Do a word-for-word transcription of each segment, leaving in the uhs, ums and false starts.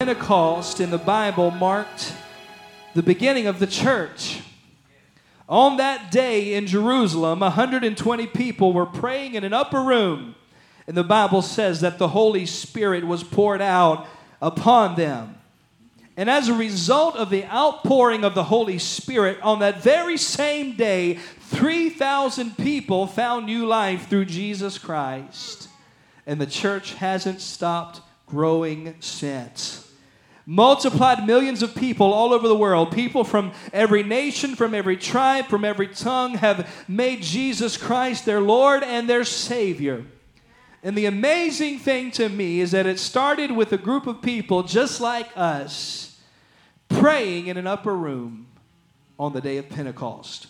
Pentecost in the Bible marked the beginning of the church. On that day in Jerusalem, one hundred twenty people were praying in an upper room. And the Bible says that the Holy Spirit was poured out upon them. And as a result of the outpouring of the Holy Spirit, on that very same day, three thousand people found new life through Jesus Christ. And the church hasn't stopped growing since. Multiplied millions of people all over the world. People from every nation, from every tribe, from every tongue have made Jesus Christ their Lord and their Savior. And the amazing thing to me is that it started with a group of people just like us praying in an upper room on the day of Pentecost.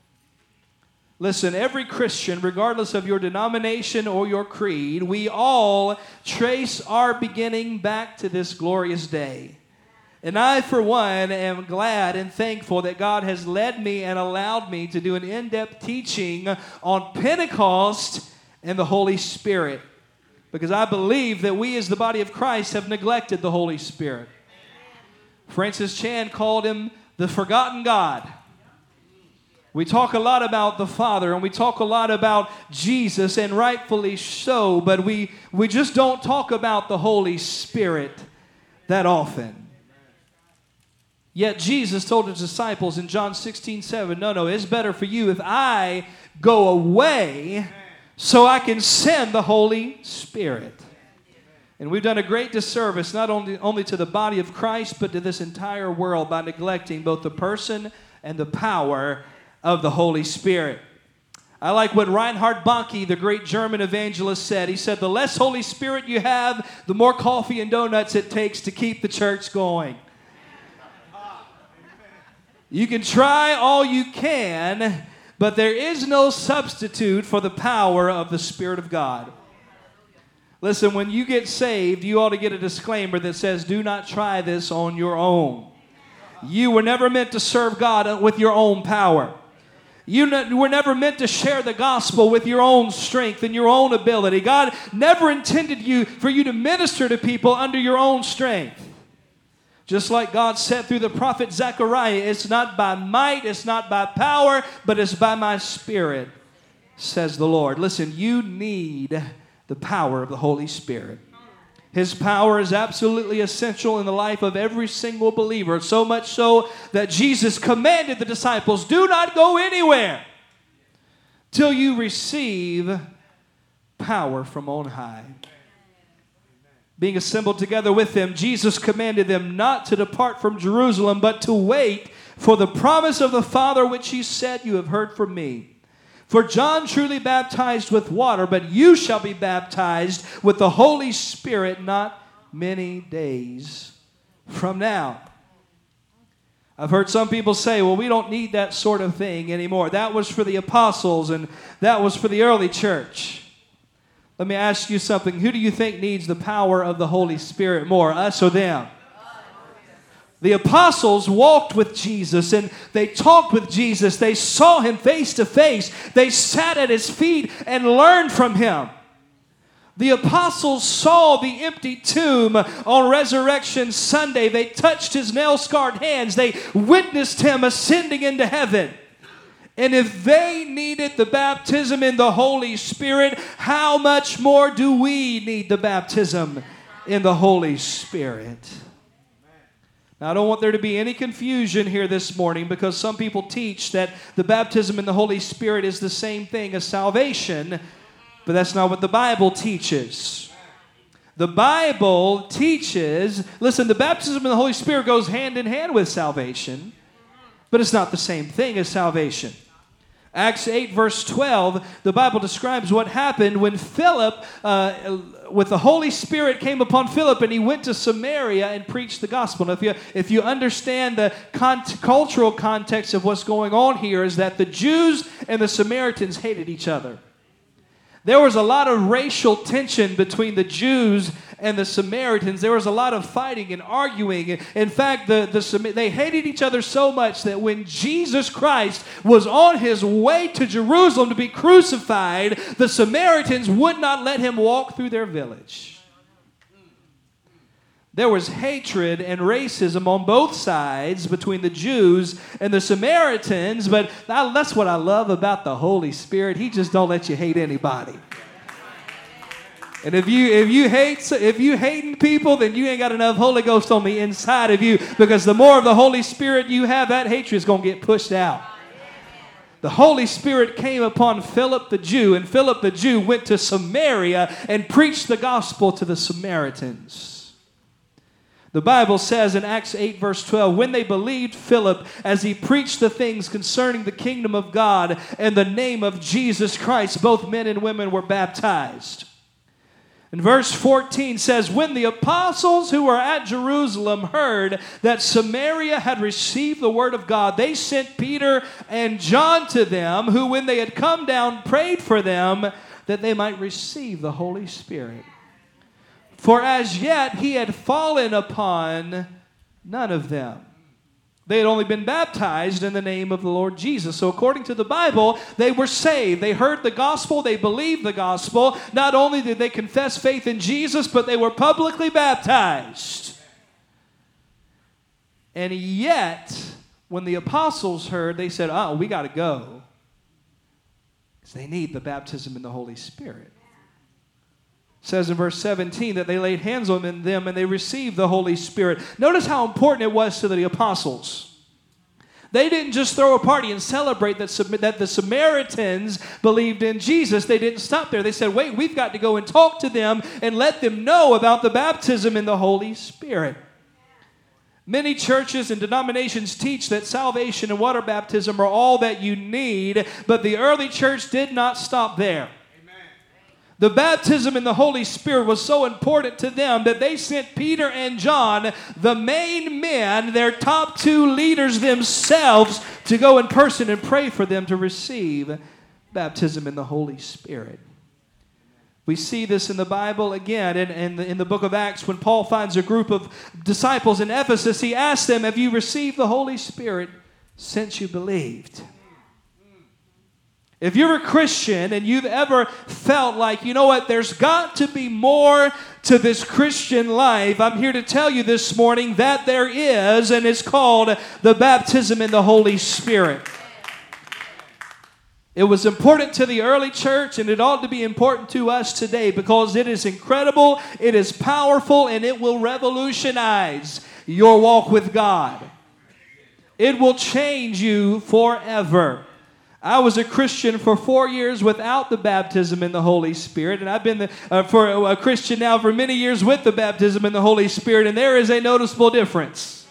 Listen, every Christian, regardless of your denomination or your creed, we all trace our beginning back to this glorious day. And I, for one, am glad and thankful that God has led me and allowed me to do an in-depth teaching on Pentecost and the Holy Spirit. Because I believe that we as the body of Christ have neglected the Holy Spirit. Francis Chan called him the forgotten God. We talk a lot about the Father and we talk a lot about Jesus, and rightfully so, but we, we just don't talk about the Holy Spirit that often. Yet Jesus told his disciples in John sixteen seven, no, no, it's better for you if I go away so I can send the Holy Spirit. And we've done a great disservice not only, only to the body of Christ, but to this entire world by neglecting both the person and the power of the Holy Spirit. I like what Reinhard Bonnke, the great German evangelist, said. He said, the less Holy Spirit you have, the more coffee and donuts it takes to keep the church going. You can try all you can, but there is no substitute for the power of the Spirit of God. Listen, when you get saved, you ought to get a disclaimer that says, do not try this on your own. You were never meant to serve God with your own power. You were never meant to share the gospel with your own strength and your own ability. God never intended you for you to minister to people under your own strength. Just like God said through the prophet Zechariah, it's not by might, it's not by power, but it's by my Spirit, says the Lord. Listen, you need the power of the Holy Spirit. His power is absolutely essential in the life of every single believer, so much so that Jesus commanded the disciples, do not go anywhere till you receive power from on high. Being assembled together with them, Jesus commanded them not to depart from Jerusalem, but to wait for the promise of the Father, which he said, you have heard from me. For John truly baptized with water, but you shall be baptized with the Holy Spirit not many days from now. I've heard some people say, well, we don't need that sort of thing anymore. That was for the apostles and that was for the early church. Let me ask you something. Who do you think needs the power of the Holy Spirit more, us or them? The apostles walked with Jesus and they talked with Jesus. They saw him face to face. They sat at his feet and learned from him. The apostles saw the empty tomb on Resurrection Sunday. They touched his nail-scarred hands. They witnessed him ascending into heaven. And if they needed the baptism in the Holy Spirit, how much more do we need the baptism in the Holy Spirit? Now, I don't want there to be any confusion here this morning, because some people teach that the baptism in the Holy Spirit is the same thing as salvation, but that's not what the Bible teaches. The Bible teaches, listen, the baptism in the Holy Spirit goes hand in hand with salvation, but it's not the same thing as salvation. Acts eight verse twelve, the Bible describes what happened when Philip, uh, with the Holy Spirit came upon Philip and he went to Samaria and preached the gospel. Now, if you, if you understand the con- cultural context of what's going on here, is that the Jews and the Samaritans hated each other. There was a lot of racial tension between the Jews and the Samaritans. There was a lot of fighting and arguing. In fact, the, the, they hated each other so much that when Jesus Christ was on his way to Jerusalem to be crucified, the Samaritans would not let him walk through their village. There was hatred and racism on both sides between the Jews and the Samaritans, but that's what I love about the Holy Spirit. He just don't let you hate anybody. And if you if you hate if you hating people, then you ain't got enough Holy Ghost on the inside of you, because the more of the Holy Spirit you have, that hatred is going to get pushed out. The Holy Spirit came upon Philip the Jew, and Philip the Jew went to Samaria and preached the gospel to the Samaritans. The Bible says in Acts eight verse twelve, when they believed Philip as he preached the things concerning the kingdom of God and the name of Jesus Christ, both men and women were baptized. And verse fourteen says, when the apostles who were at Jerusalem heard that Samaria had received the word of God, they sent Peter and John to them, who when they had come down prayed for them that they might receive the Holy Spirit. For as yet he had fallen upon none of them. They had only been baptized in the name of the Lord Jesus. So according to the Bible, they were saved. They heard the gospel. They believed the gospel. Not only did they confess faith in Jesus, but they were publicly baptized. And yet, when the apostles heard, they said, oh, we got to go. Because they need the baptism in the Holy Spirit. It says in verse seventeen that they laid hands on them and they received the Holy Spirit. Notice how important it was to the apostles. They didn't just throw a party and celebrate that, that the Samaritans believed in Jesus. They didn't stop there. They said, wait, we've got to go and talk to them and let them know about the baptism in the Holy Spirit. Many churches and denominations teach that salvation and water baptism are all that you need, but the early church did not stop there. The baptism in the Holy Spirit was so important to them that they sent Peter and John, the main men, their top two leaders themselves, to go in person and pray for them to receive baptism in the Holy Spirit. We see this in the Bible again in, in, the, in the book of Acts when Paul finds a group of disciples in Ephesus. He asks them, have you received the Holy Spirit since you believed? If you're a Christian and you've ever felt like, you know what, there's got to be more to this Christian life, I'm here to tell you this morning that there is, and it's called the baptism in the Holy Spirit. It was important to the early church, and it ought to be important to us today because it is incredible, it is powerful, and it will revolutionize your walk with God. It will change you forever. I was a Christian for four years without the baptism in the Holy Spirit, and I've been the, uh, for a Christian now for many years with the baptism in the Holy Spirit, and there is a noticeable difference.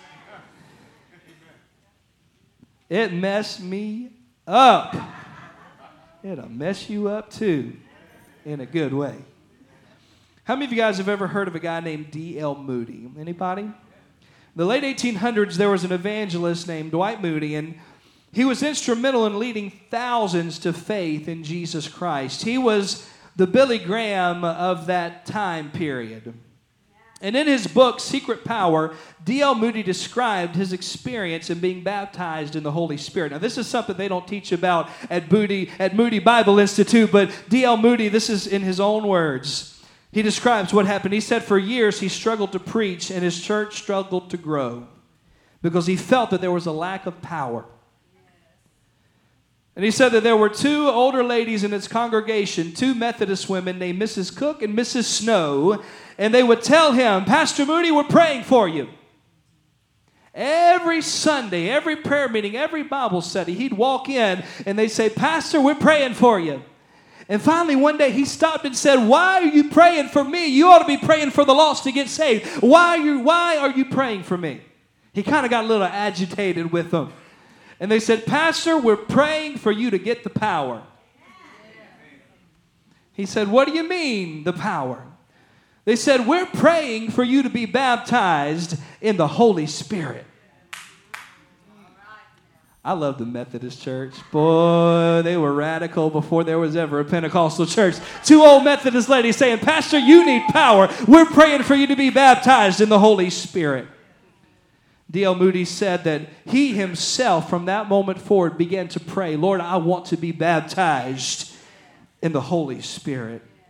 It messed me up. It'll mess you up too, in a good way. How many of you guys have ever heard of a guy named D L Moody? Anybody? In the late eighteen hundreds, there was an evangelist named Dwight Moody, and he was instrumental in leading thousands to faith in Jesus Christ. He was the Billy Graham of that time period. And in his book, Secret Power, D L Moody described his experience in being baptized in the Holy Spirit. Now, this is something they don't teach about at Moody, at Moody Bible Institute, but D L Moody, this is in his own words. He describes what happened. He said for years he struggled to preach and his church struggled to grow because he felt that there was a lack of power. And he said that there were two older ladies in its congregation, two Methodist women named Missus Cook and Missus Snow, and they would tell him, Pastor Moody, we're praying for you. Every Sunday, every prayer meeting, every Bible study, he'd walk in and they'd say, Pastor, we're praying for you. And finally, one day he stopped and said, why are you praying for me? You ought to be praying for the lost to get saved. Why are you, why are you praying for me? He kind of got a little agitated with them. And they said, Pastor, we're praying for you to get the power. He said, what do you mean, the power? They said, we're praying for you to be baptized in the Holy Spirit. I love the Methodist church. Boy, they were radical before there was ever a Pentecostal church. Two old Methodist ladies saying, Pastor, you need power. We're praying for you to be baptized in the Holy Spirit. D L Moody said that he himself, from that moment forward, began to pray, Lord, I want to be baptized in the Holy Spirit.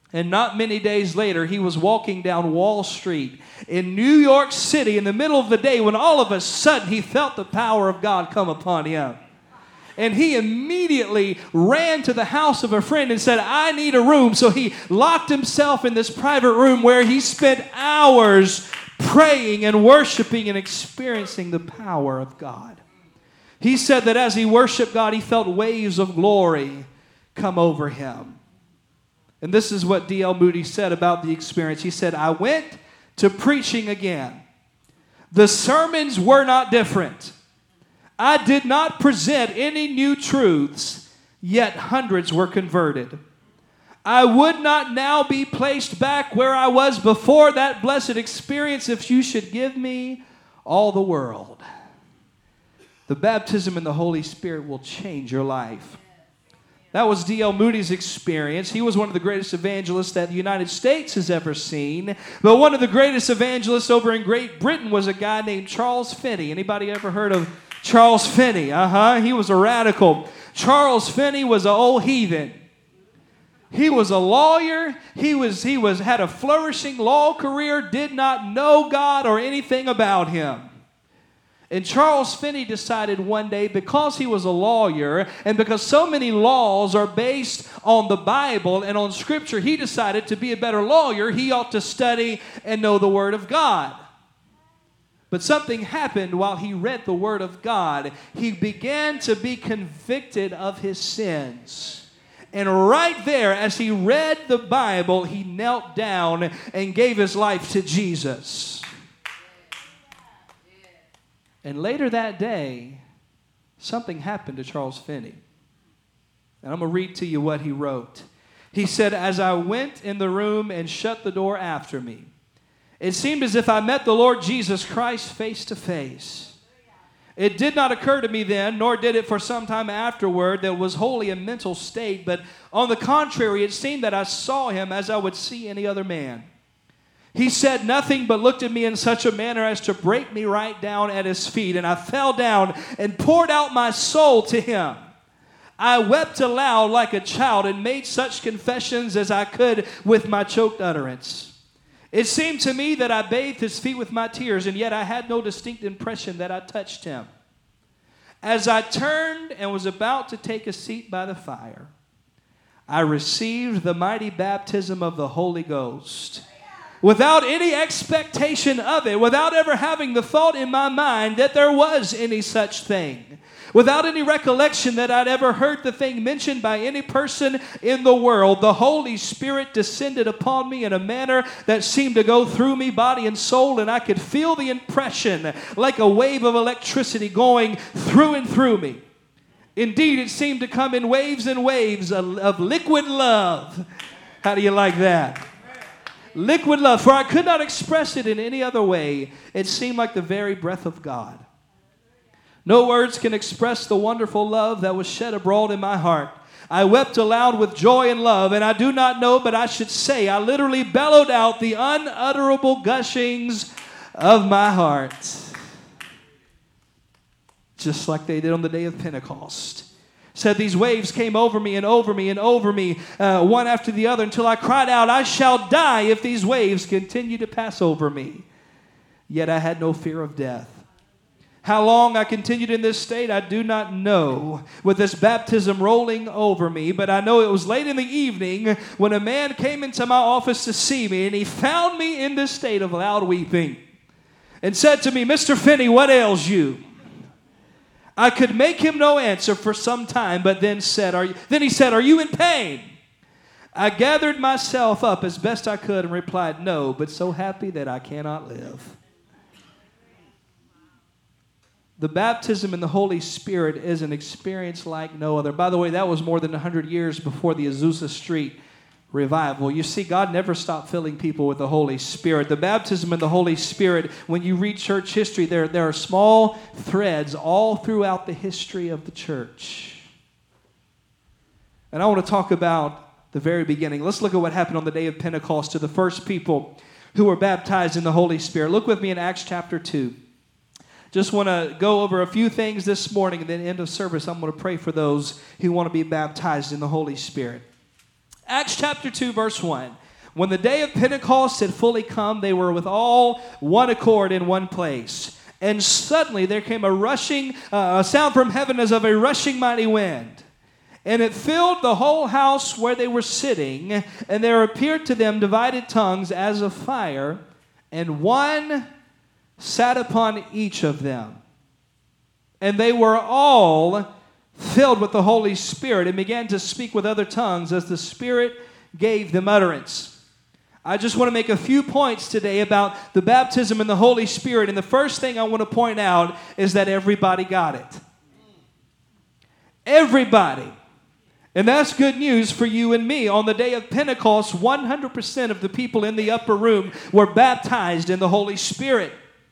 And not many days later, he was walking down Wall Street in New York City in the middle of the day when all of a sudden he felt the power of God come upon him. And he immediately ran to the house of a friend and said, I need a room. So he locked himself in this private room where he spent hours praying and worshiping and experiencing the power of God. He said that as he worshiped God, he felt waves of glory come over him. And this is what D L Moody said about the experience. He said, I went to preaching again. The sermons were not different. I did not present any new truths, yet hundreds were converted. I would not now be placed back where I was before that blessed experience if you should give me all the world. The baptism in the Holy Spirit will change your life. That was D L Moody's experience. He was one of the greatest evangelists that the United States has ever seen. But one of the greatest evangelists over in Great Britain was a guy named Charles Finney. Anybody ever heard of Charles Finney? Uh-huh. He was a radical. Charles Finney was an old heathen. He was a lawyer. He was, he was, had a flourishing law career, did not know God or anything about him. And Charles Finney decided one day, because he was a lawyer and because so many laws are based on the Bible and on Scripture, he decided to be a better lawyer, he ought to study and know the Word of God. But something happened while he read the Word of God. He began to be convicted of his sins. And right there, as he read the Bible, he knelt down and gave his life to Jesus. And later that day, something happened to Charles Finney. And I'm going to read to you what he wrote. He said, as I went in the room and shut the door after me, it seemed as if I met the Lord Jesus Christ face to face. It did not occur to me then, nor did it for some time afterward, that it was wholly a mental state, but on the contrary, it seemed that I saw him as I would see any other man. He said nothing but looked at me in such a manner as to break me right down at his feet, and I fell down and poured out my soul to him. I wept aloud like a child and made such confessions as I could with my choked utterance. It seemed to me that I bathed his feet with my tears, and yet I had no distinct impression that I touched him. As I turned and was about to take a seat by the fire, I received the mighty baptism of the Holy Ghost. Without any expectation of it, without ever having the thought in my mind that there was any such thing, without any recollection that I'd ever heard the thing mentioned by any person in the world, the Holy Spirit descended upon me in a manner that seemed to go through me, body and soul, and I could feel the impression like a wave of electricity going through and through me. Indeed, it seemed to come in waves and waves of, of liquid love. How do you like that? Liquid love, for I could not express it in any other way. It seemed like the very breath of God. No words can express the wonderful love that was shed abroad in my heart. I wept aloud with joy and love, and I do not know, but I should say I literally bellowed out the unutterable gushings of my heart. Just like they did on the day of Pentecost. Said these waves came over me and over me and over me, uh, one after the other, until I cried out, I shall die if these waves continue to pass over me. Yet I had no fear of death. How long I continued in this state, I do not know, with this baptism rolling over me, but I know it was late in the evening when a man came into my office to see me, and he found me in this state of loud weeping and said to me, Mister Finney, what ails you? I could make him no answer for some time, but then said, "Are you?" Then he said, are you in pain? I gathered myself up as best I could and replied, no, but so happy that I cannot live. The baptism in the Holy Spirit is an experience like no other. By the way, that was more than one hundred years before the Azusa Street revival. You see, God never stopped filling people with the Holy Spirit. The baptism in the Holy Spirit, when you read church history, there, there are small threads all throughout the history of the church. And I want to talk about the very beginning. Let's look at what happened on the day of Pentecost to the first people who were baptized in the Holy Spirit. Look with me in Acts chapter two. Just want to go over a few things this morning, and then end of service, I'm going to pray for those who want to be baptized in the Holy Spirit. Acts chapter two, verse one. When the day of Pentecost had fully come, they were with all one accord in one place. And suddenly there came a rushing, uh, a sound from heaven as of a rushing mighty wind. And it filled the whole house where they were sitting. And there appeared to them divided tongues as of fire. And one sat upon each of them. And they were all filled with the Holy Spirit and began to speak with other tongues as the Spirit gave them utterance. I just want to make a few points today about the baptism in the Holy Spirit. And the first thing I want to point out is that everybody got it. Everybody. And that's good news for you and me. On the day of Pentecost, one hundred percent of the people in the upper room were baptized in the Holy Spirit.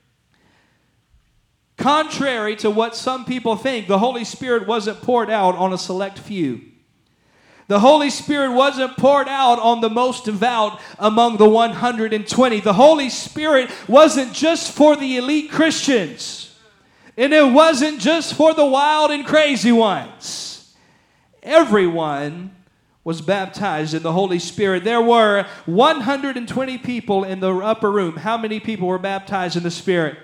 Contrary to what some people think, the Holy Spirit wasn't poured out on a select few. The Holy Spirit wasn't poured out on the most devout among the one hundred twenty. The Holy Spirit wasn't just for the elite Christians. And it wasn't just for the wild and crazy ones. Everyone was baptized in the Holy Spirit. There were one hundred twenty people in the upper room. How many people were baptized in the Spirit?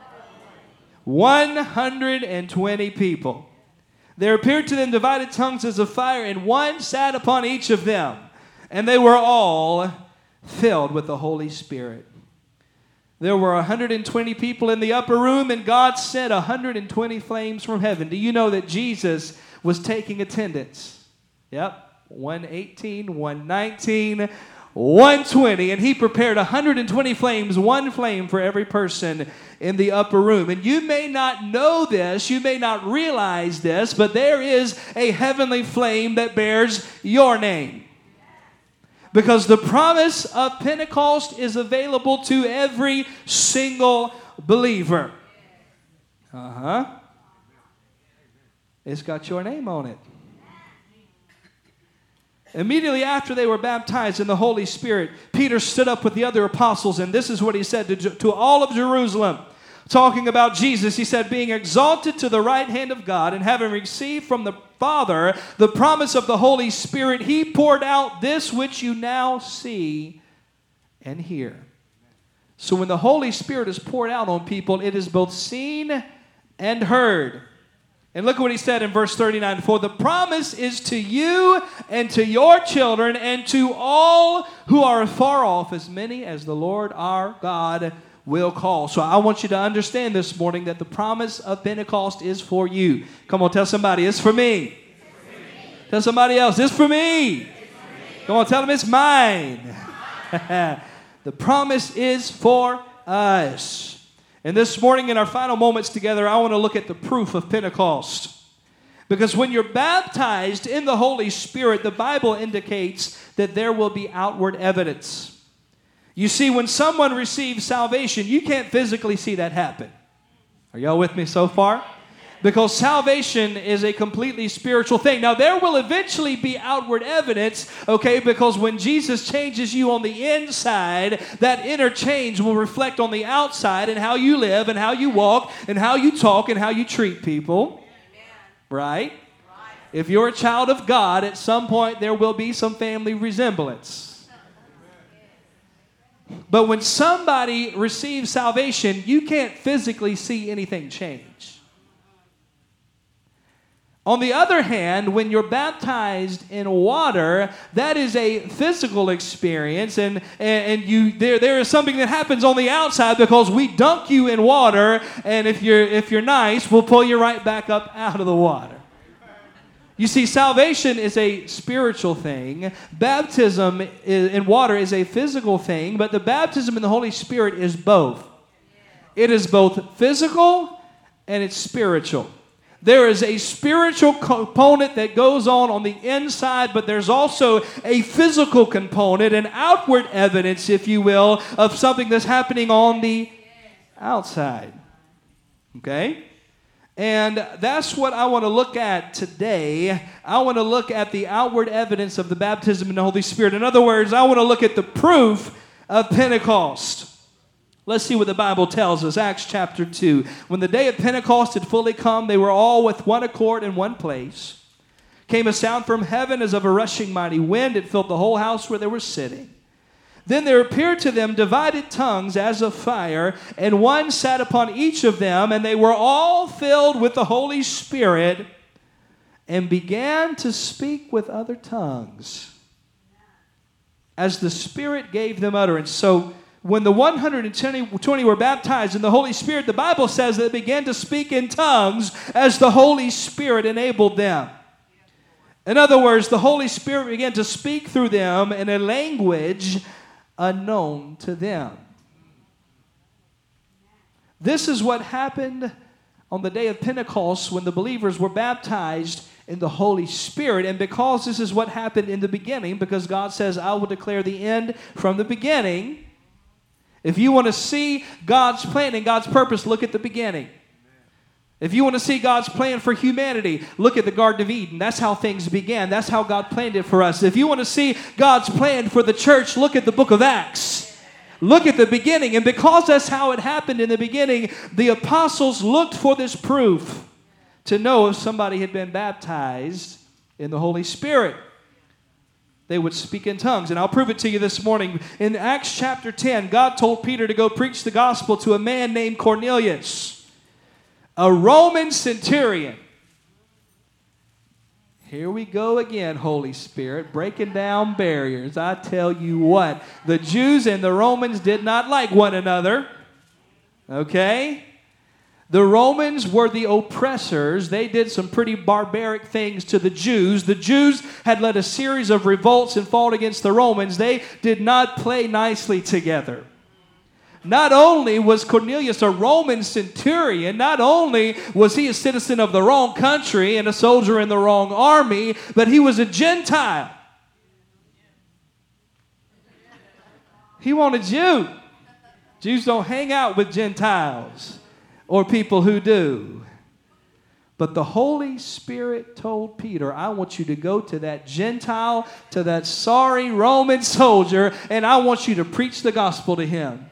one hundred twenty people. There appeared to them divided tongues as of fire, and one sat upon each of them. And they were all filled with the Holy Spirit. There were one hundred twenty people in the upper room, and God sent one hundred twenty flames from heaven. Do you know that Jesus was taking attendance? Yep, one eighteen, one nineteen, one twenty, and he prepared one hundred twenty flames, one flame for every person in the upper room. And you may not know this, you may not realize this, but there is a heavenly flame that bears your name. Because the promise of Pentecost is available to every single believer. Uh-huh. It's got your name on it. Immediately after they were baptized in the Holy Spirit, Peter stood up with the other apostles, and this is what he said to, to all of Jerusalem. Talking about Jesus, he said, being exalted to the right hand of God and having received from the Father the promise of the Holy Spirit, he poured out this which you now see and hear. So when the Holy Spirit is poured out on people, it is both seen and heard. And look at what he said in verse thirty-nine. For the promise is to you and to your children and to all who are afar off, as many as the Lord our God will call. So I want you to understand this morning that the promise of Pentecost is for you. Come on, tell somebody, it's for me. It's for me. Tell somebody else, it's for me. It's for me. Come on, tell them it's mine. The promise is for us. And this morning in our final moments together, I want to look at the proof of Pentecost. Because when you're baptized in the Holy Spirit, the Bible indicates that there will be outward evidence. You see, when someone receives salvation, you can't physically see that happen. Are y'all with me so far? Because salvation is a completely spiritual thing. Now, there will eventually be outward evidence, okay, because when Jesus changes you on the inside, that inner change will reflect on the outside and how you live and how you walk and how you talk and how you treat people. Right? If you're a child of God, at some point there will be some family resemblance. But when somebody receives salvation, you can't physically see anything change. On the other hand, when you're baptized in water, that is a physical experience, and, and you there there is something that happens on the outside because we dunk you in water, and if you're if you're nice, we'll pull you right back up out of the water. You see, salvation is a spiritual thing. Baptism in water is a physical thing, but the baptism in the Holy Spirit is both. It is both physical and it's spiritual. There is a spiritual component that goes on on the inside, but there's also a physical component, an outward evidence, if you will, of something that's happening on the outside. Okay? And that's what I want to look at today. I want to look at the outward evidence of the baptism in the Holy Spirit. In other words, I want to look at the proof of Pentecost. Let's see what the Bible tells us. Acts chapter two. When the day of Pentecost had fully come, they were all with one accord in one place. came a sound from heaven as of a rushing mighty wind. It filled the whole house where they were sitting. Then there appeared to them divided tongues as of fire, and one sat upon each of them, and they were all filled with the Holy Spirit and began to speak with other tongues as the Spirit gave them utterance. So when the one hundred twenty were baptized in the Holy Spirit, the Bible says that they began to speak in tongues as the Holy Spirit enabled them. In other words, the Holy Spirit began to speak through them in a language unknown to them. This is what happened on the day of Pentecost when the believers were baptized in the Holy Spirit. And because this is what happened in the beginning, because God says, I will declare the end from the beginning. If you want to see God's plan and God's purpose, look at the beginning. If you want to see God's plan for humanity, look at the Garden of Eden. That's how things began. That's how God planned it for us. If you want to see God's plan for the church, look at the book of Acts. Look at the beginning. And because that's how it happened in the beginning, the apostles looked for this proof to know if somebody had been baptized in the Holy Spirit. They would speak in tongues. And I'll prove it to you this morning. In Acts chapter ten, God told Peter to go preach the gospel to a man named Cornelius, a Roman centurion. Here we go again, Holy Spirit, breaking down barriers. I tell you what, the Jews and the Romans did not like one another. Okay? The Romans were the oppressors. They did some pretty barbaric things to the Jews. The Jews had led a series of revolts and fought against the Romans. They did not play nicely together. Not only was Cornelius a Roman centurion, not only was he a citizen of the wrong country and a soldier in the wrong army, but he was a Gentile. He wanted Jew. Jews don't hang out with Gentiles or people who do. But the Holy Spirit told Peter, I want you to go to that Gentile, to that sorry Roman soldier, and I want you to preach the gospel to him.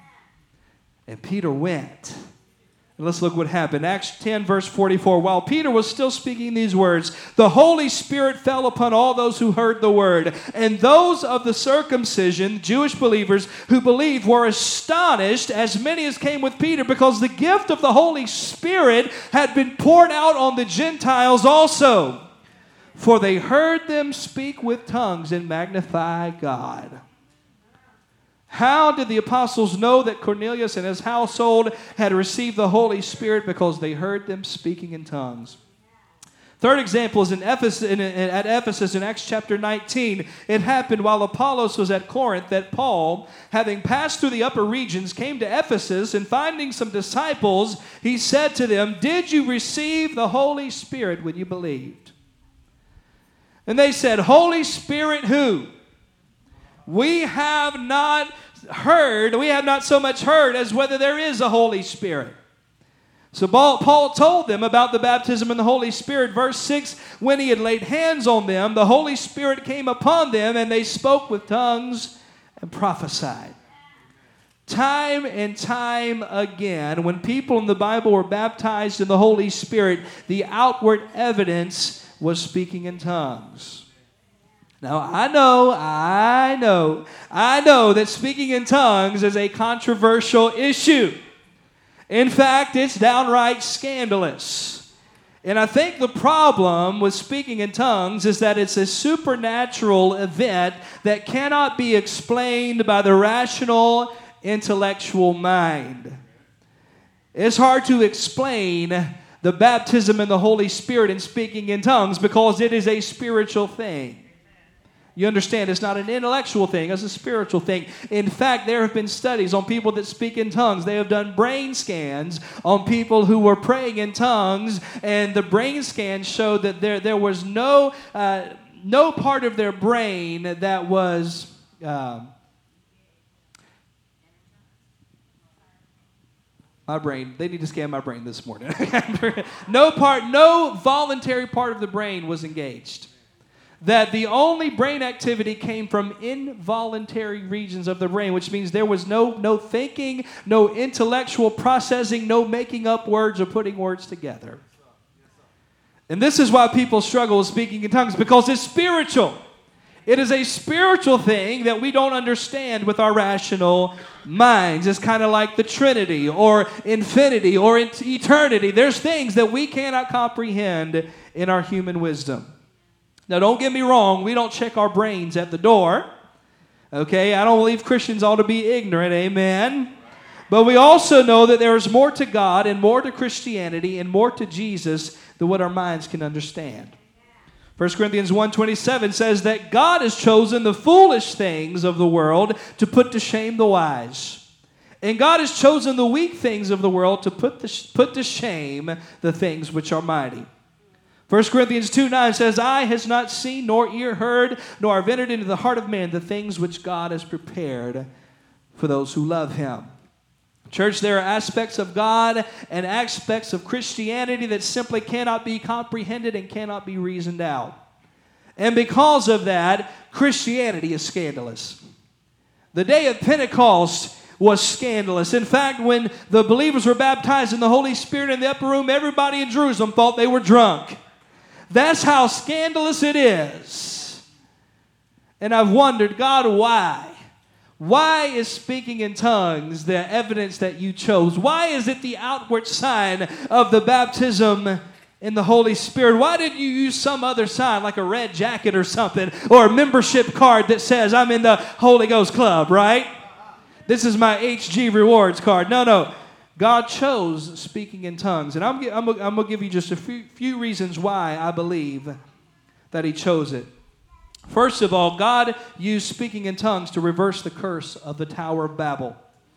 And Peter went. And let's look what happened. Acts ten, verse forty-four. While Peter was still speaking these words, the Holy Spirit fell upon all those who heard the word. And those of the circumcision, Jewish believers who believed, were astonished, as many as came with Peter, because the gift of the Holy Spirit had been poured out on the Gentiles also. For they heard them speak with tongues and magnify God. How did the apostles know that Cornelius and his household had received the Holy Spirit? Because they heard them speaking in tongues. Third example is in Ephesus, in, in, at Ephesus in Acts chapter nineteen. It happened while Apollos was at Corinth that Paul, having passed through the upper regions, came to Ephesus, and finding some disciples, he said to them, did you receive the Holy Spirit when you believed? And they said, Holy Spirit who? We have not heard, we have not so much heard as whether there is a Holy Spirit. So Paul told them about the baptism in the Holy Spirit. Verse six, when he had laid hands on them, the Holy Spirit came upon them, and they spoke with tongues and prophesied. Time and time again, when people in the Bible were baptized in the Holy Spirit, the outward evidence was speaking in tongues. Now, I know, I know, I know that speaking in tongues is a controversial issue. In fact, it's downright scandalous. And I think the problem with speaking in tongues is that it's a supernatural event that cannot be explained by the rational, intellectual mind. It's hard to explain the baptism in the Holy Spirit and speaking in tongues because it is a spiritual thing. You understand, it's not an intellectual thing, it's a spiritual thing. In fact, there have been studies on people that speak in tongues. They have done brain scans on people who were praying in tongues, and the brain scans showed that there, there was no, uh, no part of their brain that was... Uh, my brain, they need to scan my brain this morning. no part, no voluntary part of the brain was engaged. That the only brain activity came from involuntary regions of the brain, which means there was no, no thinking, no intellectual processing, no making up words or putting words together. And this is why people struggle with speaking in tongues, because it's spiritual. It is a spiritual thing that we don't understand with our rational minds. It's kind of like the Trinity or infinity or eternity. There's things that we cannot comprehend in our human wisdom. Now, don't get me wrong. We don't check our brains at the door. Okay, I don't believe Christians ought to be ignorant. Amen. But we also know that there is more to God and more to Christianity and more to Jesus than what our minds can understand. First Corinthians one twenty-seven says that God has chosen the foolish things of the world to put to shame the wise. And God has chosen the weak things of the world to put, the, put to shame the things which are mighty. First Corinthians two nine says, eye has not seen, nor ear heard, nor have entered into the heart of man the things which God has prepared for those who love him. Church, there are aspects of God and aspects of Christianity that simply cannot be comprehended and cannot be reasoned out. And because of that, Christianity is scandalous. The day of Pentecost was scandalous. In fact, when the believers were baptized in the Holy Spirit in the upper room, everybody in Jerusalem thought they were drunk. That's how scandalous it is. And I've wondered, God, why? Why is speaking in tongues the evidence that you chose? Why is it the outward sign of the baptism in the Holy Spirit? Why didn't you use some other sign like a red jacket or something, or a membership card that says I'm in the Holy Ghost Club, right? This is my H G Rewards card. No, no. God chose speaking in tongues. And I'm, I'm, I'm going to give you just a few, few reasons why I believe that he chose it. First of all, God used speaking in tongues to reverse the curse of the Tower of Babel.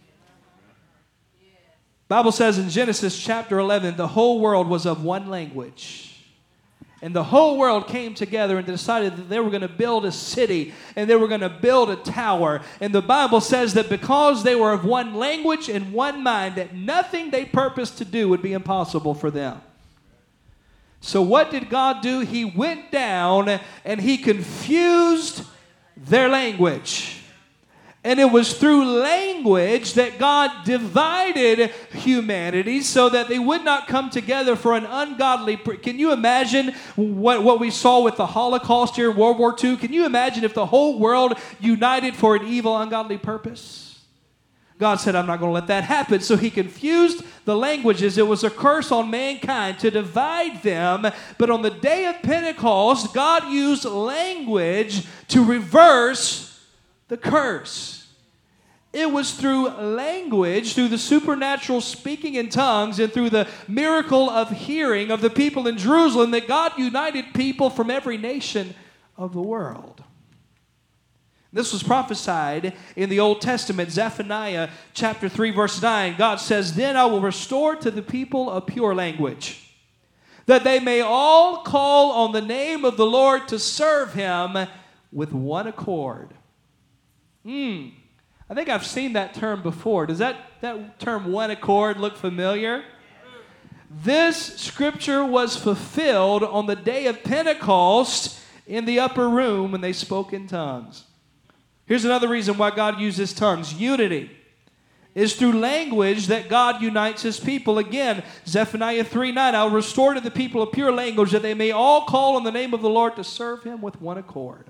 Bible says in Genesis chapter eleven, the whole world was of one language. And the whole world came together and decided that they were going to build a city and they were going to build a tower. And the Bible says that because they were of one language and one mind, that nothing they purposed to do would be impossible for them. So what did God do? He went down and he confused their language. And it was through language that God divided humanity so that they would not come together for an ungodly... Can you imagine what, what we saw with the Holocaust here in World War Two? Can you imagine if the whole world united for an evil, ungodly purpose? God said, I'm not going to let that happen. So he confused the languages. It was a curse on mankind to divide them. But on the day of Pentecost, God used language to reverse the curse. It was through language, through the supernatural speaking in tongues, and through the miracle of hearing of the people in Jerusalem that God united people from every nation of the world. This was prophesied in the Old Testament, Zephaniah chapter three, verse nine. God says, then I will restore to the people a pure language, that they may all call on the name of the Lord to serve him with one accord. Hmm. I think I've seen that term before. Does that, that term one accord look familiar? This scripture was fulfilled on the day of Pentecost in the upper room when they spoke in tongues. Here's another reason why God uses tongues. Unity is through language that God unites his people. Again, Zephaniah three nine, I'll restore to the people a pure language that they may all call on the name of the Lord to serve him with one accord.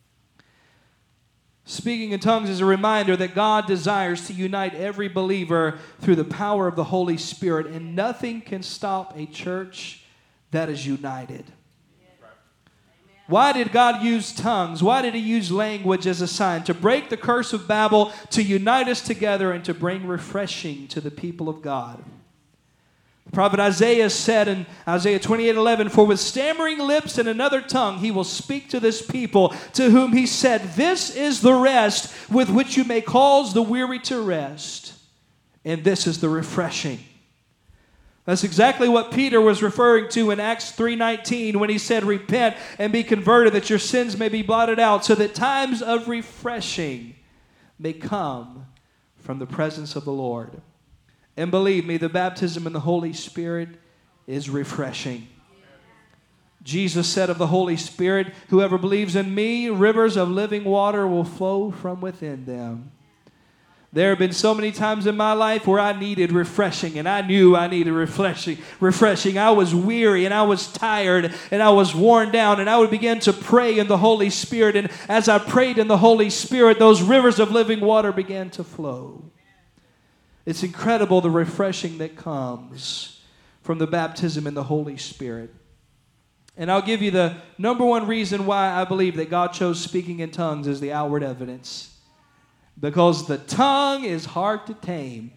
Speaking in tongues is a reminder that God desires to unite every believer through the power of the Holy Spirit, and nothing can stop a church that is united. Why did God use tongues? Why did he use language as a sign? To break the curse of Babel, to unite us together, and to bring refreshing to the people of God. The prophet Isaiah said in Isaiah twenty-eight eleven, for with stammering lips and another tongue he will speak to this people, to whom he said, this is the rest with which you may cause the weary to rest, and this is the refreshing. That's exactly what Peter was referring to in Acts three nineteen when he said, repent and be converted that your sins may be blotted out, so that times of refreshing may come from the presence of the Lord. And believe me, the baptism in the Holy Spirit is refreshing. Jesus said of the Holy Spirit, whoever believes in me, rivers of living water will flow from within them. There have been so many times in my life where I needed refreshing, and I knew I needed refreshing. Refreshing. I was weary, and I was tired, and I was worn down, and I would begin to pray in the Holy Spirit. And as I prayed in the Holy Spirit, those rivers of living water began to flow. It's incredible the refreshing that comes from the baptism in the Holy Spirit. And I'll give you the number one reason why I believe that God chose speaking in tongues as the outward evidence. Because the tongue is hard to tame.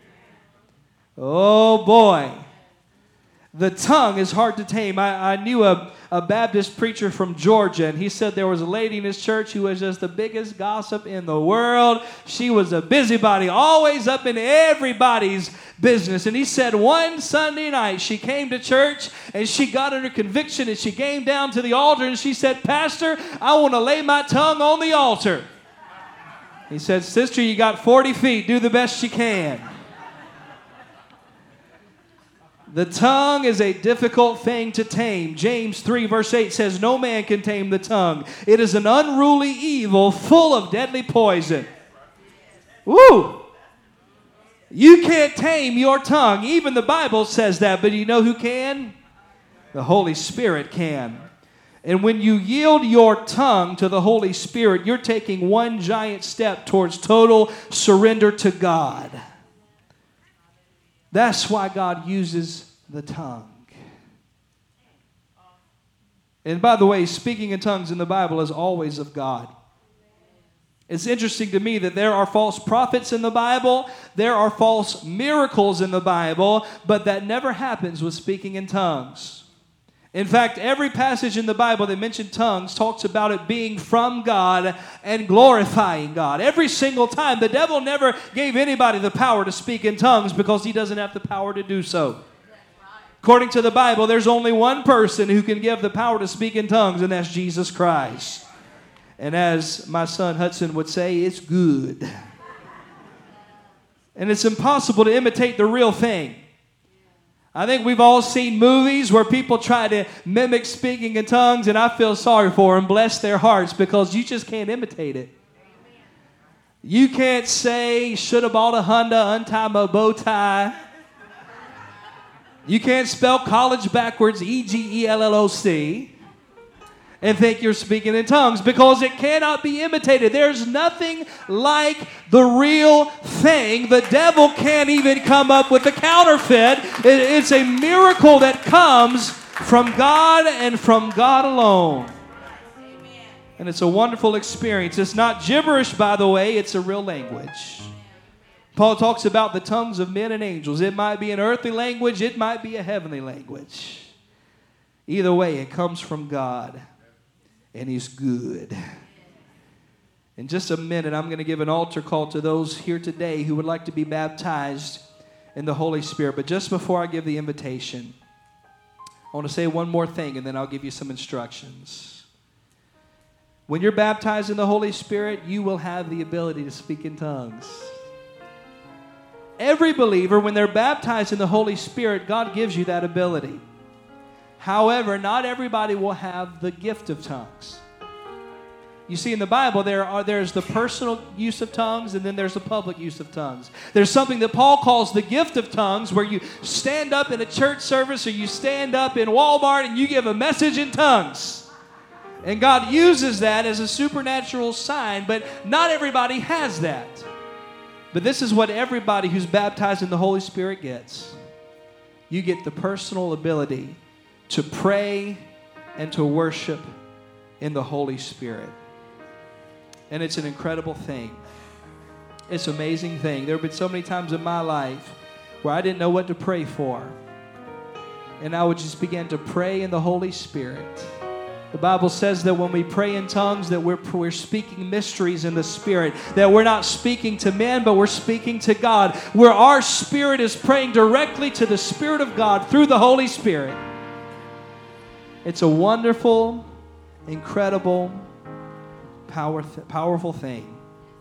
Oh boy. The tongue is hard to tame. I, I knew a, a Baptist preacher from Georgia, and he said there was a lady in his church who was just the biggest gossip in the world. She was a busybody, always up in everybody's business. And he said one Sunday night she came to church and she got under conviction, and she came down to the altar and she said, "Pastor, I want to lay my tongue on the altar." He said, "Sister, you got forty feet. Do the best you can." The tongue is a difficult thing to tame. James three verse eight says, "No man can tame the tongue. It is an unruly evil full of deadly poison." Woo! You can't tame your tongue. Even the Bible says that. But you know who can? The Holy Spirit can. And when you yield your tongue to the Holy Spirit, you're taking one giant step towards total surrender to God. That's why God uses the tongue. And by the way, speaking in tongues in the Bible is always of God. It's interesting to me that there are false prophets in the Bible, there are false miracles in the Bible, but that never happens with speaking in tongues. In fact, every passage in the Bible that mentions tongues talks about it being from God and glorifying God. Every single time. The devil never gave anybody the power to speak in tongues because he doesn't have the power to do so. According to the Bible, there's only one person who can give the power to speak in tongues, and that's Jesus Christ. And as my son Hudson would say, it's good. And it's impossible to imitate the real thing. I think we've all seen movies where people try to mimic speaking in tongues, and I feel sorry for them. Bless their hearts, because you just can't imitate it. You can't say, "Should have bought a Honda, untie my bow tie." You can't spell college backwards, E G E L L O C, and think you're speaking in tongues, because it cannot be imitated. There's nothing like the real thing. The devil can't even come up with a counterfeit. It, it's a miracle that comes from God and from God alone. Amen. And it's a wonderful experience. It's not gibberish, by the way. It's a real language. Paul talks about the tongues of men and angels. It might be an earthly language. It might be a heavenly language. Either way, it comes from God. And He's good. In just a minute, I'm going to give an altar call to those here today who would like to be baptized in the Holy Spirit. But just before I give the invitation, I want to say one more thing, and then I'll give you some instructions. When you're baptized in the Holy Spirit, you will have the ability to speak in tongues. Every believer, when they're baptized in the Holy Spirit, God gives you that ability. However, not everybody will have the gift of tongues. You see, in the Bible, there are there's the personal use of tongues, and then there's the public use of tongues. There's something that Paul calls the gift of tongues, where you stand up in a church service or you stand up in Walmart and you give a message in tongues. And God uses that as a supernatural sign, but not everybody has that. But this is what everybody who's baptized in the Holy Spirit gets. You get the personal ability to pray and to worship in the Holy Spirit. And it's an incredible thing. It's an amazing thing. There have been so many times in my life where I didn't know what to pray for. And I would just begin to pray in the Holy Spirit. The Bible says that when we pray in tongues, that we're, we're speaking mysteries in the Spirit. That we're not speaking to men, but we're speaking to God. Where our spirit is praying directly to the Spirit of God through the Holy Spirit. It's a wonderful, incredible, power th- powerful thing.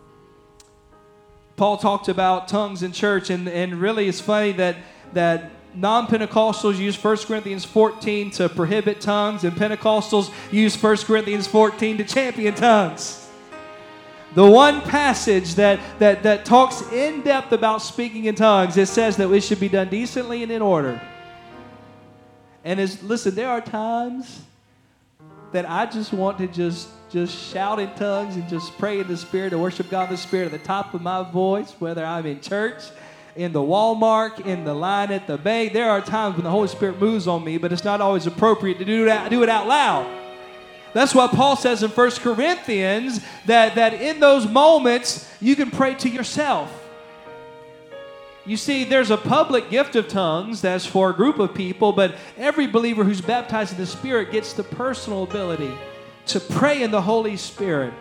Paul talked about tongues in church, and, and really it's funny that, that non-Pentecostals use First Corinthians fourteen to prohibit tongues, and Pentecostals use First Corinthians fourteen to champion tongues. The one passage that, that, that talks in depth about speaking in tongues, it says that it should be done decently and in order. And is listen, there are times that I just want to just, just shout in tongues and just pray in the Spirit and worship God in the Spirit at the top of my voice, whether I'm in church, in the Walmart, in the line at the bank. There are times when the Holy Spirit moves on me, but it's not always appropriate to do that, do it out loud. That's why Paul says in First Corinthians that, that in those moments you can pray to yourself. You see, there's a public gift of tongues that's for a group of people, but every believer who's baptized in the Spirit gets the personal ability to pray in the Holy Spirit.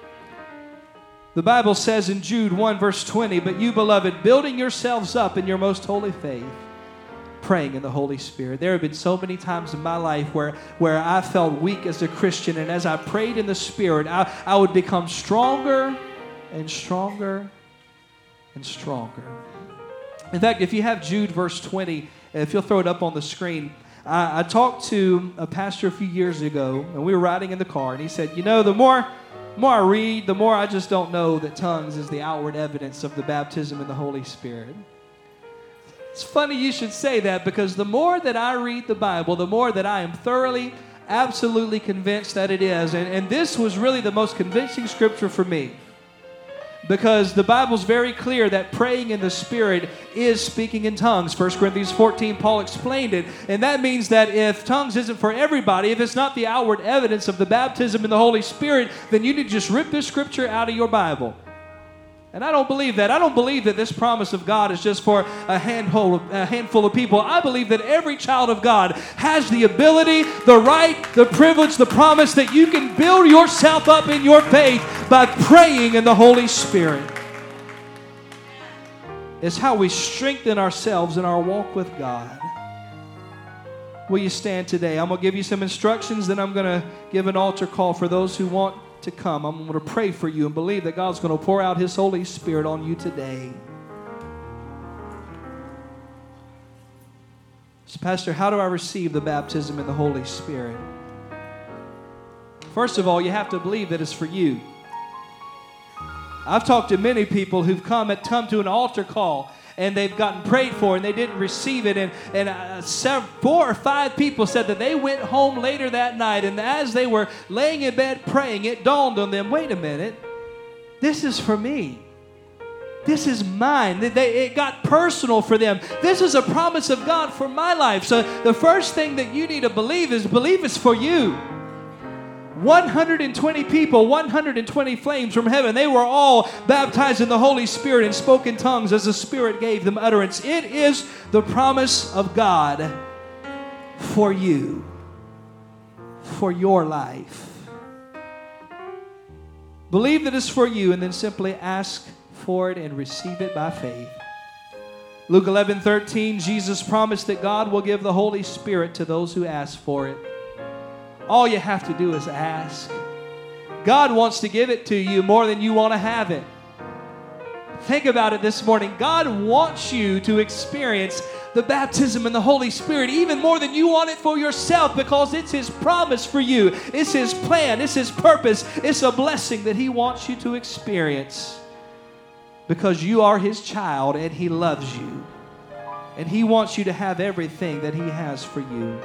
The Bible says in Jude one verse twenty, "But you, beloved, building yourselves up in your most holy faith, praying in the Holy Spirit." There have been so many times in my life where, where I felt weak as a Christian, and as I prayed in the Spirit, I, I would become stronger and stronger and stronger. In fact, if you have Jude verse twenty, if you'll throw it up on the screen, I, I talked to a pastor a few years ago, and we were riding in the car, and he said, you know, the more, the more I read, the more I just don't know that tongues is the outward evidence of the baptism in the Holy Spirit. It's funny you should say that, because the more that I read the Bible, the more that I am thoroughly, absolutely convinced that it is. And, and this was really the most convincing scripture for me. Because the Bible's very clear that praying in the Spirit is speaking in tongues. First Corinthians fourteen, Paul explained it. And that means that if tongues isn't for everybody, if it's not the outward evidence of the baptism in the Holy Spirit, then you need to just rip this scripture out of your Bible. And I don't believe that. I don't believe that this promise of God is just for a handful of, a handful of people. I believe that every child of God has the ability, the right, the privilege, the promise that you can build yourself up in your faith by praying in the Holy Spirit. It's how we strengthen ourselves in our walk with God. Will you stand today? I'm going to give you some instructions, then I'm going to give an altar call for those who want to come. I'm going to pray for you and believe that God's going to pour out His Holy Spirit on you today. So, Pastor, how do I receive the baptism in the Holy Spirit? First of all, you have to believe that it's for you. I've talked to many people who've come, at, come to an altar call, and they've gotten prayed for and they didn't receive it. And, and uh, several, four or five people said that they went home later that night, and as they were laying in bed praying, it dawned on them, wait a minute, this is for me. This is mine. They, they, it got personal for them. This is a promise of God for my life. So the first thing that you need to believe is believe it's for you. one hundred twenty people, one hundred twenty flames from heaven. They were all baptized in the Holy Spirit and spoke in tongues as the Spirit gave them utterance. It is the promise of God for you, for your life. Believe that it's for you, and then simply ask for it and receive it by faith. Luke eleven thirteen, Jesus promised that God will give the Holy Spirit to those who ask for it. All you have to do is ask. God wants to give it to you more than you want to have it. Think about it this morning. God wants you to experience the baptism in the Holy Spirit even more than you want it for yourself, because it's His promise for you. It's His plan. It's His purpose. It's a blessing that He wants you to experience because you are His child and He loves you. And He wants you to have everything that He has for you.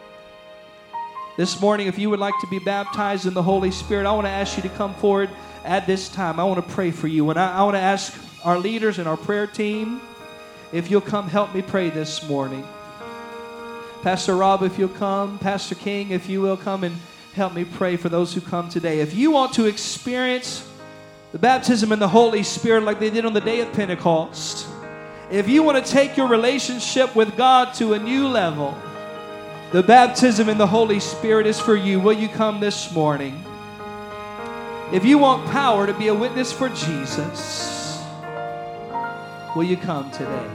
This morning, if you would like to be baptized in the Holy Spirit, I want to ask you to come forward at this time. I want to pray for you. And I, I want to ask our leaders and our prayer team if you'll come help me pray this morning. Pastor Rob, if you'll come. Pastor King, if you will come and help me pray for those who come today. If you want to experience the baptism in the Holy Spirit like they did on the day of Pentecost, if you want to take your relationship with God to a new level, the baptism in the Holy Spirit is for you. Will you come this morning? If you want power to be a witness for Jesus, will you come today?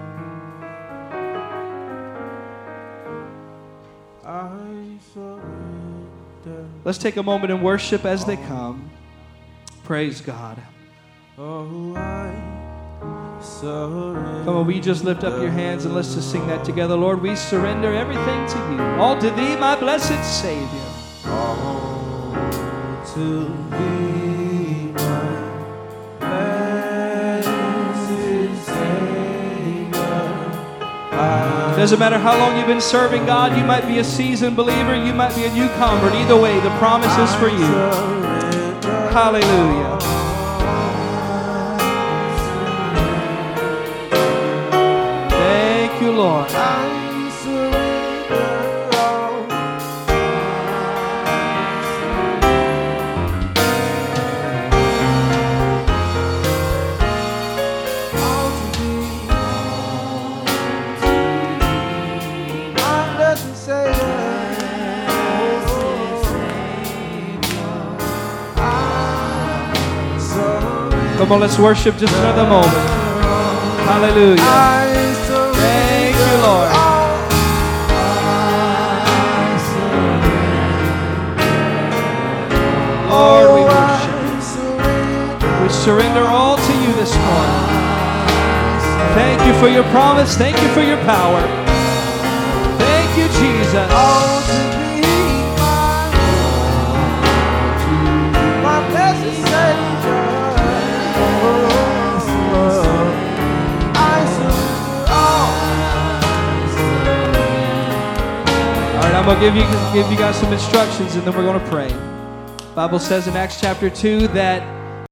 Let's take a moment and worship as they come. Praise God. Oh, I surrender. Come on, will you just lift up your hands and let's just sing that together. Lord, we surrender everything to you. All to thee, my blessed Savior. All to thee, my Doesn't matter how long you've been serving God. You might be a seasoned believer. You might be a new convert. Either way, the promise is for you. Hallelujah. Thank you, Lord. Come on, let's worship just another moment. Hallelujah. Thank you, Lord. Lord, we worship you. We surrender all to you this morning. Thank you for your promise. Thank you for your power. Thank you, Jesus. I'm going to give you, give you guys some instructions and then we're going to pray. The Bible says in Acts chapter two that